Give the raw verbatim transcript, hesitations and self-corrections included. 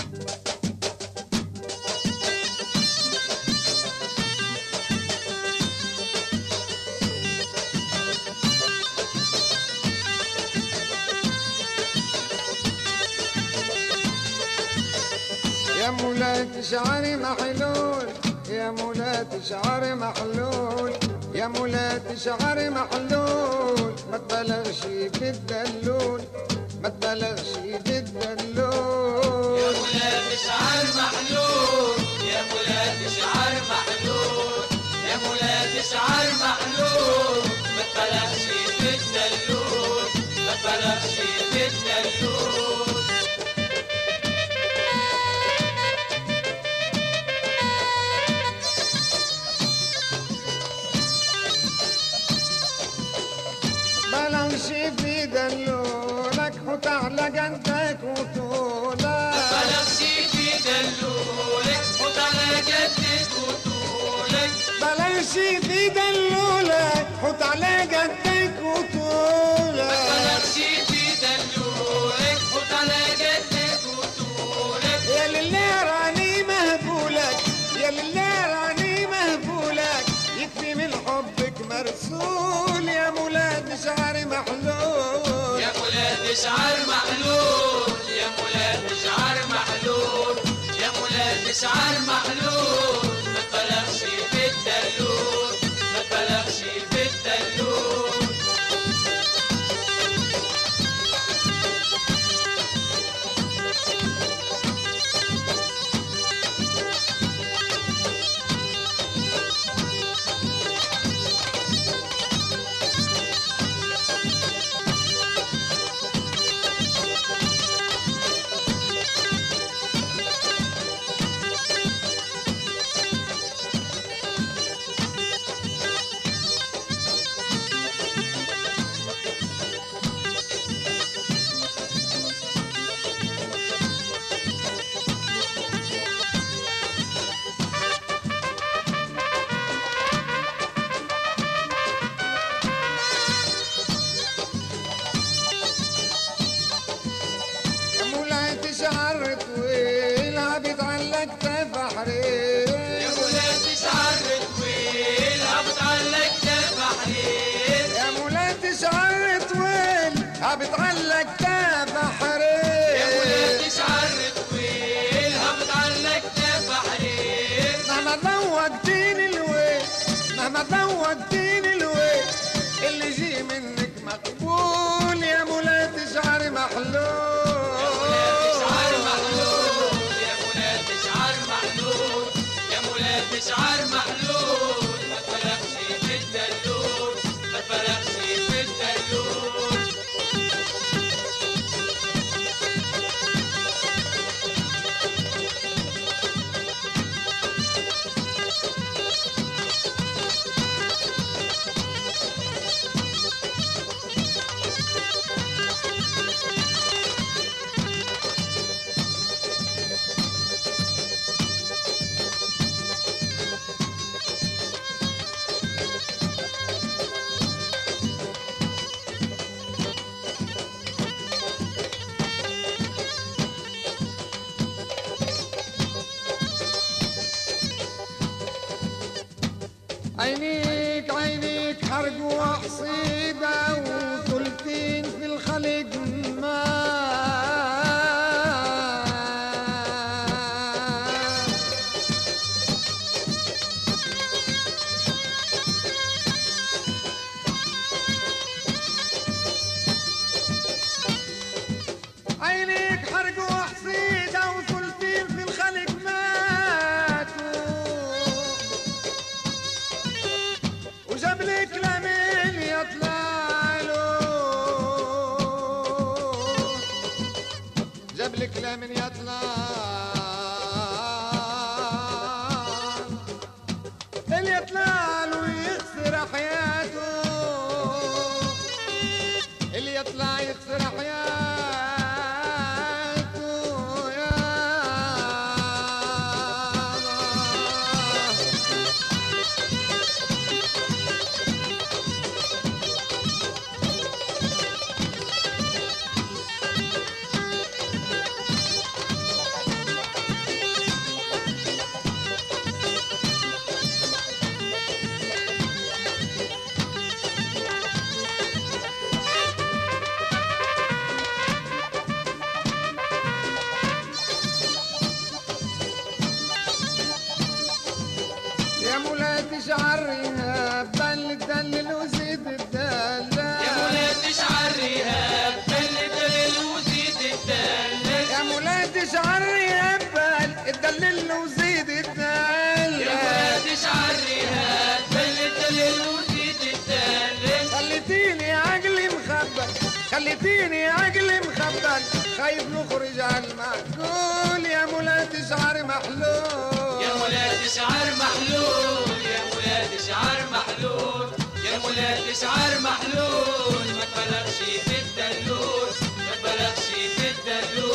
يا مولات شعري محلول، يا مولات شعري محلول، يا مولات شعري محلول، ما تبالغش بالدلول، ما تبالغش بالدلول. يا مولات شعر محلول، يا مولات شعر محلول، يا مولات شعر محلول، ما تبالغش بالدلول، ما تبالغش بالدلول. بلغش في دلولك، حط على جدك وطولك. بلغش في دلولك، حط على جدك وطولك. بلغش في دلولك، حط على جدك وطولك. بلغش في دلولك، حط على جدك وطولك. يا لله راني مهبولك، يا لله راني مهبولك، يكفي من حبك مرسول. يا مولاد شعري محلول، يا مولاد شعر محلول، يا مولاد شعر محلول، يا مولاد شعر محلول، ما تبالغش بالدلول، ما تبالغش بالدلول. شعر طويل بيتعلق تفحرير، يا مولاد شعر طويل بيتعلق تفحرير، يا مولاد شعر طويل بيتعلق تفحرير، يا مولاد شعر طويل بيتعلق تفحرير. مهما ذوقتيني الويل، مهما ذوقتيني الويل، اللي يجي منك مقبول. يا مولاد شعر محلول، شعر محلول، ما تبالغش بالدلول، ما تبالغش بالدلول. عينيك عينيك حرق وحصيدة وثلثين في الخلق ما عينيك حرق وحصيدة وثلثين في الخلق ماتوا، وجاب لك لمن يطلع له، جاب لك لمن يطلع اللي يطلع له يخسر حياته، اللي يطلع يخسر حياته. خايف نخرج على المعقول يا مولاتي شعر محلول يا مولاتي شعر محلول يا مولاتي شعر محلول يا مولاتي شعر محلول ما تبالغش في الدلول ما تبالغش في الدلول